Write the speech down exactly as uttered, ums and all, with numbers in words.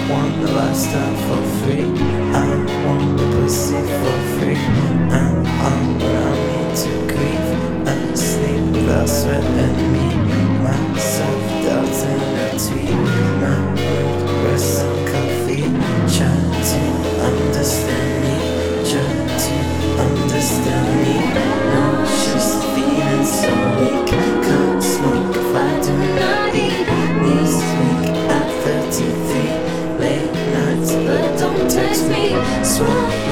want the lifestyle for free. I want the pussy for free. I'm all around me to grieve. I sleep without sweat and me. My self-doubts in a tweet. My regrets on coffee. Try to understand me. Try to understand me. No, she's feeling so weak. Can't smoke if I do not eat. Knees weak at thirty-three. Late nights, but don't text me. Swear